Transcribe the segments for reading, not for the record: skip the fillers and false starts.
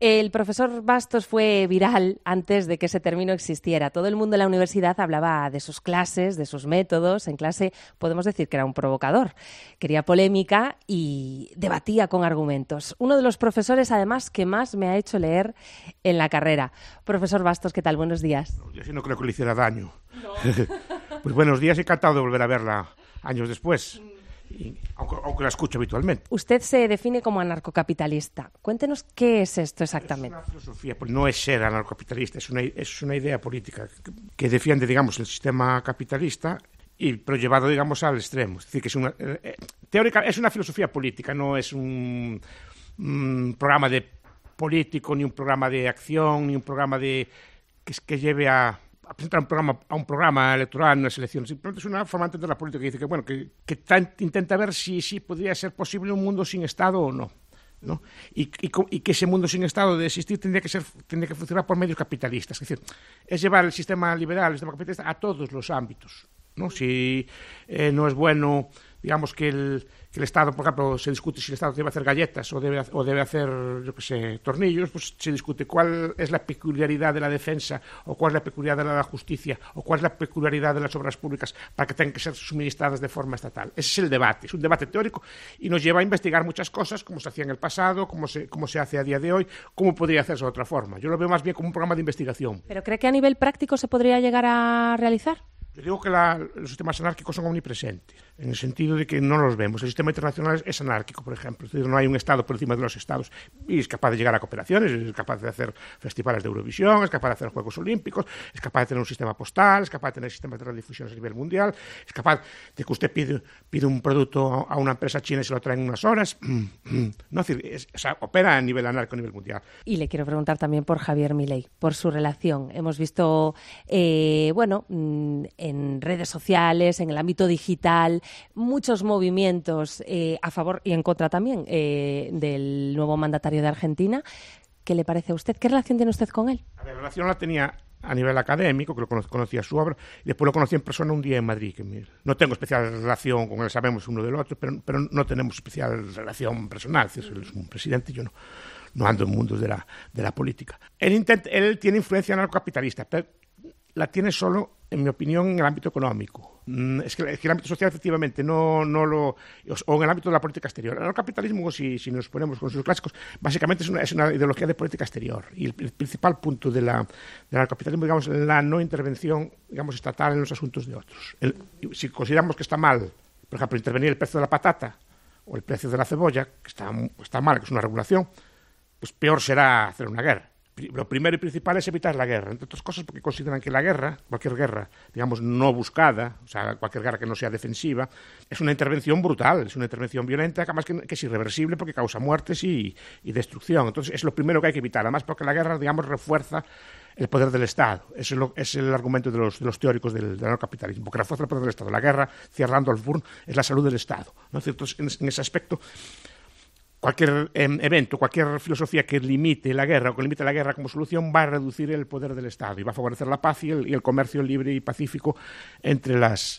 El profesor Bastos fue viral antes de que ese término existiera. Todo el mundo en la universidad hablaba de sus clases, de sus métodos. En clase podemos decir que era un provocador. Quería polémica y debatía con argumentos. Uno de los profesores, además, que más me ha hecho leer en la carrera. Profesor Bastos, ¿qué tal? Buenos días. Yo sí no creo que le hiciera daño. No. Pues buenos días, encantado de volver a verla años después. Aunque la escucho habitualmente. Usted se define como anarcocapitalista. Cuéntenos qué es esto exactamente. Es una filosofía, no es ser anarcocapitalista, es una idea política que defiende, digamos, el sistema capitalista, pero llevado, digamos, al extremo. Es decir, que es una teórica, es una filosofía política, no es un programa de político, ni un programa de acción, ni un programa que lleve a presentar un programa electoral en unas elecciones. Simplemente es una forma de entender la política que dice que, bueno, que intenta ver si podría ser posible un mundo sin Estado o no. ¿No? Y que ese mundo sin Estado de existir tendría que funcionar por medios capitalistas. Es decir, es llevar el sistema liberal, el sistema capitalista a todos los ámbitos, ¿no? Si no es bueno, digamos, que el Estado, por ejemplo, se discute si el Estado debe hacer galletas o debe hacer, yo qué sé, tornillos, pues se discute cuál es la peculiaridad de la defensa o cuál es la peculiaridad de la justicia o cuál es la peculiaridad de las obras públicas para que tengan que ser suministradas de forma estatal. Ese es el debate, es un debate teórico y nos lleva a investigar muchas cosas, como se hacía en el pasado, cómo se hace a día de hoy, cómo podría hacerse de otra forma. Yo lo veo más bien como un programa de investigación. ¿Pero cree que a nivel práctico se podría llegar a realizar? Yo digo que los sistemas anárquicos son omnipresentes, en el sentido de que no los vemos. El sistema internacional es anárquico, por ejemplo. Es decir, no hay un Estado por encima de los Estados y es capaz de llegar a cooperaciones, es capaz de hacer festivales de Eurovisión, es capaz de hacer Juegos Olímpicos, es capaz de tener un sistema postal, es capaz de tener sistemas de radiodifusión a nivel mundial, es capaz de que usted pide un producto a una empresa china y se lo traen en unas horas. No, es decir, opera a nivel anárquico, a nivel mundial. Y le quiero preguntar también por Javier Milei, por su relación. Hemos visto, en redes sociales, en el ámbito digital, muchos movimientos a favor y en contra también del nuevo mandatario de Argentina. ¿Qué le parece a usted? ¿Qué relación tiene usted con él? A ver, la relación la tenía a nivel académico, que lo conocía su obra, y después lo conocí en persona un día en Madrid. No tengo especial relación con él, sabemos uno del otro, pero no tenemos especial relación personal. Es decir, él es un presidente y yo no ando en mundos de la política. Él tiene influencia anarcocapitalista, pero la tiene solo, en mi opinión, en el ámbito económico. Es que el ámbito social, efectivamente, o en el ámbito de la política exterior. El anarcocapitalismo, si nos ponemos con sus clásicos, básicamente es una ideología de política exterior. Y el principal punto del anarcocapitalismo, digamos, es la no intervención, digamos, estatal en los asuntos de otros. Si consideramos que está mal, por ejemplo, intervenir el precio de la patata o el precio de la cebolla, que está mal, que es una regulación, pues peor será hacer una guerra. Lo primero y principal es evitar la guerra, entre otras cosas porque consideran que la guerra, cualquier guerra, digamos, no buscada, o sea, cualquier guerra que no sea defensiva, es una intervención brutal, es una intervención violenta, además que es irreversible porque causa muertes y destrucción. Entonces, es lo primero que hay que evitar, además porque la guerra, digamos, refuerza el poder del Estado. Eso es el argumento de los teóricos del anarcocapitalismo, porque refuerza el poder del Estado. La guerra, decía Randolph Bourne, es la salud del Estado, ¿no? Entonces, en ese aspecto, cualquier evento, cualquier filosofía que limite la guerra o que limite la guerra como solución va a reducir el poder del Estado y va a favorecer la paz y el comercio libre y pacífico entre las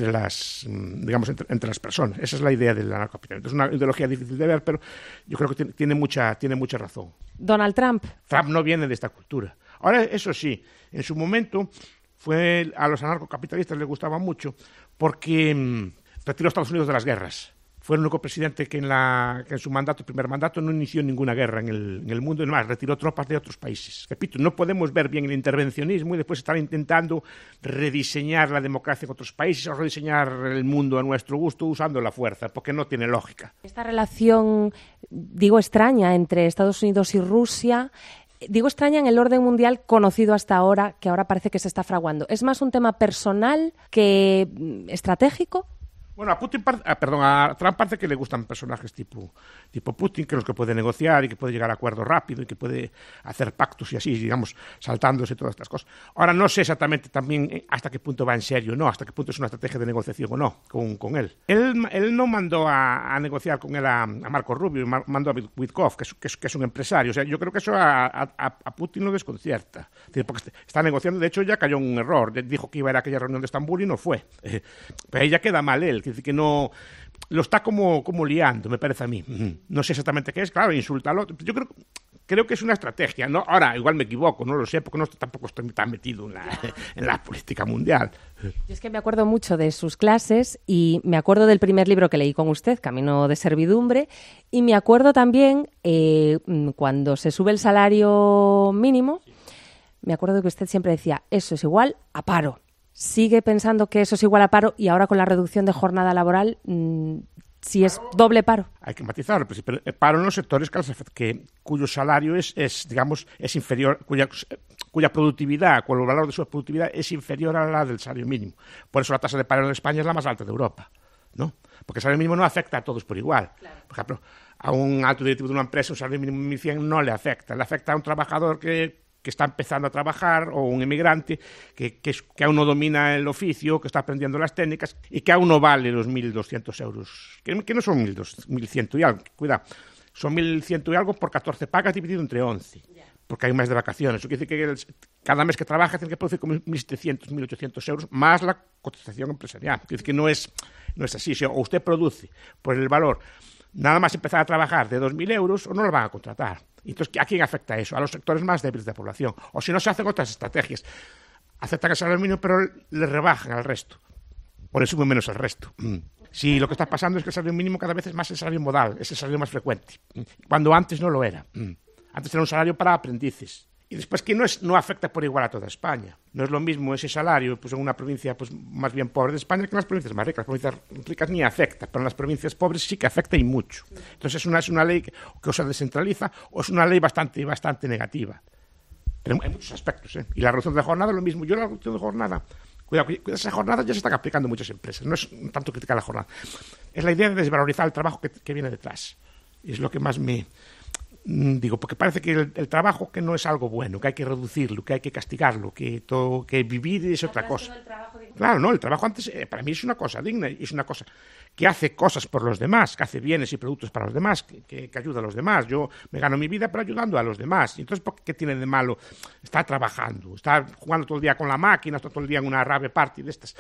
personas. Esa es la idea del anarcocapitalismo. Es una ideología difícil de ver, pero yo creo que tiene mucha razón. Donald Trump. Trump no viene de esta cultura. Ahora, eso sí, en su momento a los anarcocapitalistas les gustaba mucho porque retiró a Estados Unidos de las guerras. Fue el único presidente que en su primer mandato, no inició ninguna guerra en el mundo, y además retiró tropas de otros países. Repito, no podemos ver bien el intervencionismo y después estar intentando rediseñar la democracia en otros países o rediseñar el mundo a nuestro gusto usando la fuerza, porque no tiene lógica. Esta relación, digo, extraña entre Estados Unidos y Rusia, digo extraña en el orden mundial conocido hasta ahora, que ahora parece que se está fraguando. ¿Es más un tema personal que estratégico? Bueno, a Trump parece que le gustan personajes tipo Putin, que los que puede negociar y que puede llegar a acuerdos rápido y que puede hacer pactos y así, digamos, saltándose todas estas cosas. Ahora, no sé exactamente también hasta qué punto va en serio, no, hasta qué punto es una estrategia de negociación o no con él. Él no mandó a negociar con él a Marco Rubio, mandó a Witkoff, que es un empresario. O sea, yo creo que eso a Putin lo desconcierta. Porque está negociando, de hecho ya cayó en un error. Dijo que iba a ir a aquella reunión de Estambul y no fue. Pero ahí ya queda mal él. Es decir, que no lo está como liando, me parece a mí. No sé exactamente qué es, claro, insulta al otro. Yo creo creo que es una estrategia, ¿no? Ahora, igual me equivoco, no lo sé, porque tampoco estoy tan metido en la política mundial. Yo es que me acuerdo mucho de sus clases y me acuerdo del primer libro que leí con usted, Camino de Servidumbre, y me acuerdo también cuando se sube el salario mínimo, me acuerdo que usted siempre decía, eso es igual a paro. ¿Sigue pensando que eso es igual a paro y ahora con la reducción de jornada laboral, si es doble paro? Hay que matizarlo, pero paro en los sectores cuyo salario es inferior, cuya productividad, cuyo valor de su productividad es inferior a la del salario mínimo. Por eso la tasa de paro en España es la más alta de Europa, ¿no? Porque el salario mínimo no afecta a todos por igual. Claro. Por ejemplo, a un alto directivo de una empresa un salario mínimo de 1.100 no le afecta a un trabajador que está empezando a trabajar, o un emigrante que aún no domina el oficio, que está aprendiendo las técnicas y que aún no vale los 1.200 euros, que no son 1.100 y algo, cuidado, son 1.100 y algo por 14 pagas dividido entre 11, porque hay un mes de vacaciones. Eso quiere decir que cada mes que trabaja tiene que producir como 1.700, 1.800 euros, más la cotización empresarial. Quiere decir que no es así. O usted produce por el valor, nada más empezar a trabajar, de 2.000 euros, o no lo van a contratar. Entonces, ¿a quién afecta eso? A los sectores más débiles de la población. O si no, se hacen otras estrategias. Aceptan el salario mínimo, pero le rebajan al resto. O le suben menos al resto. Si lo que está pasando es que el salario mínimo cada vez es más el salario modal, es el salario más frecuente. Cuando antes no lo era. Antes era un salario para aprendices. Y después que no afecta por igual a toda España. No es lo mismo ese salario en una provincia más bien pobre de España que en las provincias más ricas. Las provincias ricas ni afecta, pero en las provincias pobres sí que afecta y mucho. Entonces es una ley que o se descentraliza o es una ley bastante negativa. Pero hay muchos aspectos, ¿eh? Y la reducción de jornada es lo mismo. Yo la reducción de jornada, cuidado, esa jornada ya se están aplicando en muchas empresas. No es tanto criticar la jornada. Es la idea de desvalorizar el trabajo que viene detrás. Y es lo que más me... Digo, porque parece que el trabajo que no es algo bueno, que hay que reducirlo, que hay que castigarlo, que vivir es otra cosa. Claro, no, el trabajo antes para mí es una cosa digna, y es una cosa que hace cosas por los demás, que hace bienes y productos para los demás, que ayuda a los demás. Yo me gano mi vida pero ayudando a los demás. Y entonces, ¿qué tiene de malo estar trabajando, estar jugando todo el día con la máquina, estar todo el día en una rave party de estas?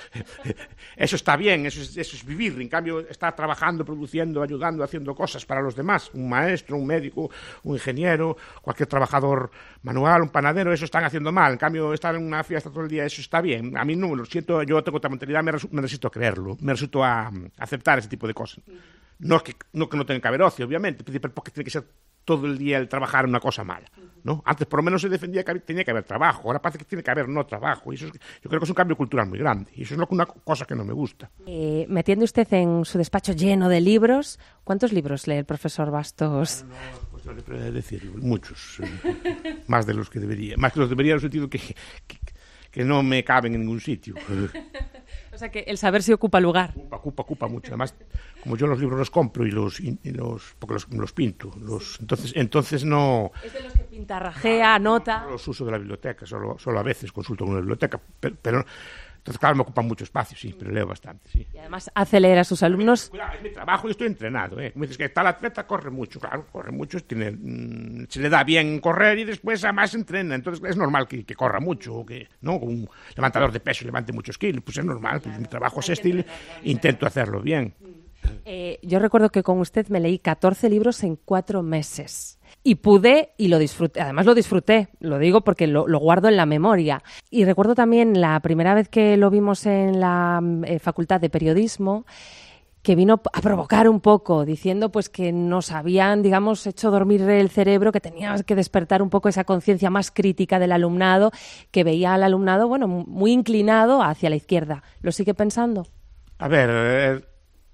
Eso está bien, eso es vivir. En cambio, estar trabajando, produciendo, ayudando, haciendo cosas para los demás, un maestro, un médico, un ingeniero, cualquier trabajador manual, un panadero, eso están haciendo mal. En cambio, estar en una fiesta todo el día, eso está bien. A mí no, lo siento, yo tengo otra mentalidad, me resisto a creerlo, me resisto a aceptar ese tipo de cosas. No que no tenga que haber ocio, obviamente, pero porque tiene que ser todo el día el trabajar una cosa mala, ¿no? Antes por lo menos se defendía que tenía que haber trabajo, ahora parece que tiene que haber no trabajo, y eso yo creo que es un cambio cultural muy grande, y eso es una cosa que no me gusta. Metiendo usted en su despacho lleno de libros, ¿cuántos libros lee el profesor Bastos? Pues no le decir, muchos, más de los que debería, más que los debería en el sentido que no me caben en ningún sitio. O sea que el saber se ocupa lugar. Ocupa mucho. Además, como yo los libros los compro porque los pinto, entonces no... Es de los que pintarrajea, anota. No los uso de la biblioteca, solo a veces consulto en una biblioteca, pero entonces claro, me ocupan mucho espacio, sí, pero leo bastante, sí. Y además hace leer a sus alumnos. Cuidado, es mi trabajo y estoy entrenado, ¿eh? Como dices que tal atleta corre mucho, claro, corre mucho, se le da bien correr y después además entrena, entonces es normal que corra mucho, o que no, un levantador de peso levante muchos kilos, pues es normal, pues mi trabajo es este y intento hacerlo bien. Yo recuerdo que con usted me leí 14 libros en 4 meses. Y pude, y lo disfruté, además lo disfruté, lo digo porque lo guardo en la memoria. Y recuerdo también la primera vez que lo vimos en la Facultad de Periodismo, que vino a provocar un poco, diciendo pues que nos habían, digamos, hecho dormir el cerebro, que teníamos que despertar un poco esa conciencia más crítica del alumnado, que veía al alumnado, bueno, muy inclinado hacia la izquierda. ¿Lo sigue pensando? A ver,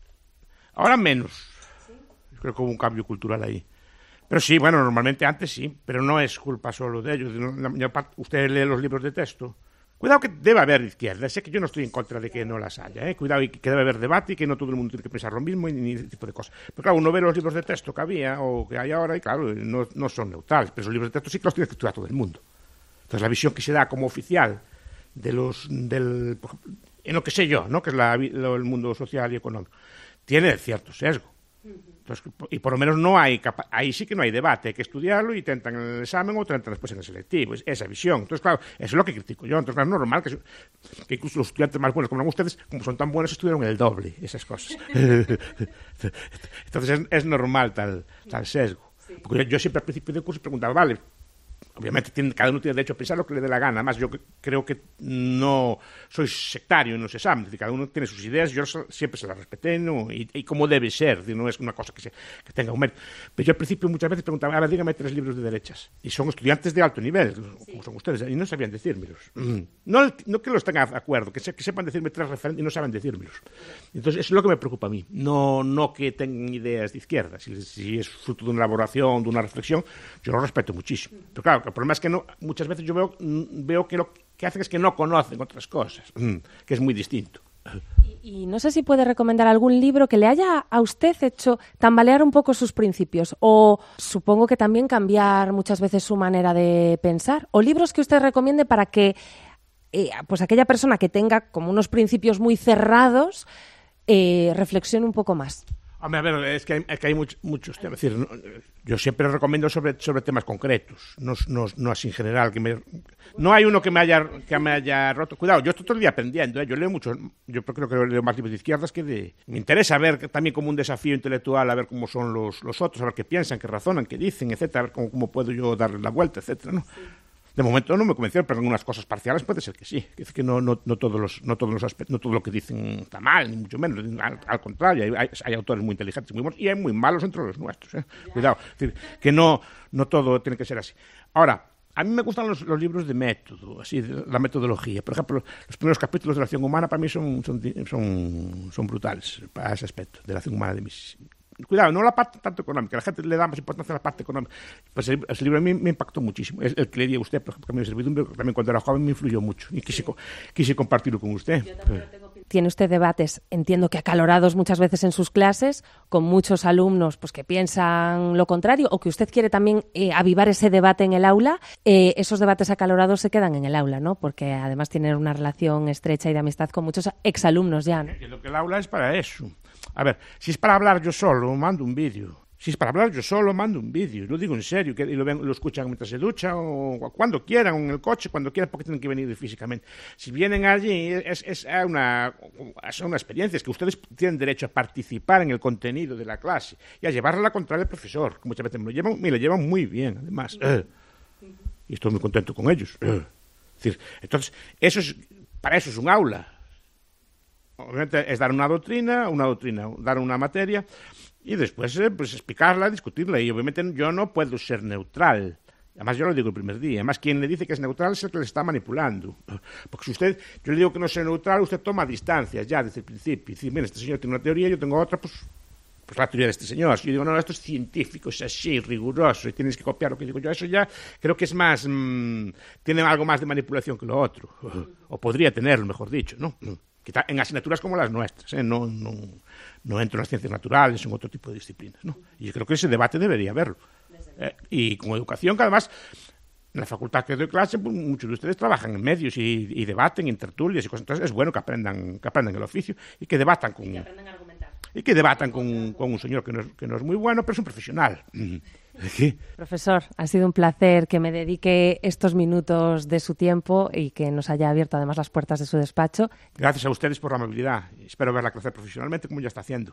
ahora menos. ¿Sí? Yo creo que hubo un cambio cultural ahí. Pero sí, bueno, normalmente antes sí, pero no es culpa solo de ellos. Usted lee los libros de texto. Cuidado que debe haber izquierda. Sé que yo no estoy en contra de que no las haya, ¿eh? Cuidado y que debe haber debate y que no todo el mundo tiene que pensar lo mismo y ni ese tipo de cosas. Pero claro, uno ve los libros de texto que había o que hay ahora y claro, no son neutrales. Pero esos libros de texto sí que los tiene que estudiar todo el mundo. Entonces la visión que se da como oficial en lo que sé yo, ¿no? Que es el mundo social y económico, tiene cierto sesgo. Entonces, y por lo menos ahí sí que no hay debate, hay que estudiarlo y tentan en el examen o tentan después en el selectivo, esa visión. Entonces, claro, eso es lo que critico yo. Entonces, claro, es normal que incluso los estudiantes más buenos como ustedes, como son tan buenos, estudiaron el doble, esas cosas. Entonces, es normal tal sesgo. Porque yo siempre al principio del curso preguntaba, vale, obviamente cada uno tiene derecho a pensar lo que le dé la gana. Además, yo creo que no soy sectario en los exámenes. Es decir, cada uno tiene sus ideas, yo siempre se las respeté, ¿no? Y como debe ser. Es decir, no es una cosa que tenga un mérito. Pero yo al principio muchas veces preguntaba, a ver, dígame 3 libros de derechas. Y son estudiantes de alto nivel, como son ustedes, y no sabían decírmelos. No que los tengan de acuerdo, que sepan decirme 3 referentes y no saben decírmelos. Entonces, eso es lo que me preocupa a mí. No que tengan ideas de izquierda. Si es fruto de una elaboración, de una reflexión, yo lo respeto muchísimo. Pero claro, el problema es que muchas veces yo veo que lo que hacen es que no conocen otras cosas, que es muy distinto. Y no sé si puede recomendar algún libro que le haya a usted hecho tambalear un poco sus principios, o supongo que también cambiar muchas veces su manera de pensar, o libros que usted recomiende para que pues aquella persona que tenga como unos principios muy cerrados reflexione un poco más. A ver, es que hay muchos temas. Es decir, yo siempre recomiendo sobre temas concretos, no así en general. No hay uno que me haya roto. Cuidado, yo estoy todo el día aprendiendo. Yo leo mucho. Yo creo que leo más libros de izquierdas que de. Me interesa ver también como un desafío intelectual, a ver cómo son los otros, a ver qué piensan, qué razonan, qué dicen, etcétera, a ver cómo puedo yo darle la vuelta, etcétera, ¿no? Sí. De momento no me convencieron, pero en unas cosas parciales puede ser que sí. Es que no todos los aspectos, no todo lo que dicen está mal, ni mucho menos. Al contrario, hay autores muy inteligentes, muy buenos, y hay muy malos entre los nuestros. Cuidado, es decir, que no todo tiene que ser así. Ahora, a mí me gustan los libros de método, así, la metodología. Por ejemplo, los primeros capítulos de la acción humana para mí son brutales para ese aspecto de la acción humana de mis. Cuidado, no la parte tanto económica, la gente le da más importancia a la parte económica. Pues ese libro a mí me impactó muchísimo. El que le di a usted, por ejemplo, Camino de Servidumbre, también cuando era joven me influyó mucho y quise compartirlo con usted. Tiene usted debates, entiendo que acalorados muchas veces en sus clases, con muchos alumnos pues que piensan lo contrario, o que usted quiere también avivar ese debate en el aula. Esos debates acalorados se quedan en el aula, ¿no? Porque además tienen una relación estrecha y de amistad con muchos exalumnos ya, ¿no? Lo que el aula es para eso. A ver, si es para hablar yo solo, mando un vídeo. Si es para hablar yo solo, mando un vídeo. Lo digo en serio, y lo escuchan mientras se duchan, o cuando quieran, o en el coche, cuando quieran, porque tienen que venir físicamente. Si vienen allí, es una experiencia, es que ustedes tienen derecho a participar en el contenido de la clase y a llevarle la contraria al profesor, que muchas veces me lo llevan muy bien, además. Y estoy muy contento con ellos. Es decir, entonces, para eso es un aula. Obviamente es dar una doctrina, dar una materia y después pues explicarla, discutirla. Y obviamente yo no puedo ser neutral. Además yo lo digo el primer día. Además quien le dice que es neutral es el que le está manipulando. Porque si yo le digo que no es neutral, usted toma distancias ya desde el principio. Y dice, mira, este señor tiene una teoría, yo tengo otra, pues la teoría de este señor. Si yo digo, no, esto es científico, es así, riguroso, y tienes que copiar lo que digo yo, eso ya creo que es más, tiene algo más de manipulación que lo otro. O podría tenerlo, mejor dicho, ¿no? En asignaturas como las nuestras, no entro en las ciencias naturales, en otro tipo de disciplinas, ¿no? Y yo creo que ese debate debería haberlo. Y con educación, que además, en la facultad que doy clase, pues, muchos de ustedes trabajan en medios y debaten en tertulias y cosas. Entonces es bueno que aprendan el oficio y que debatan con un señor que no es muy bueno, pero es un profesional. ¿Qué? Profesor, ha sido un placer que me dedique estos minutos de su tiempo y que nos haya abierto además las puertas de su despacho. Gracias a ustedes por la amabilidad. Espero verla crecer profesionalmente como ya está haciendo.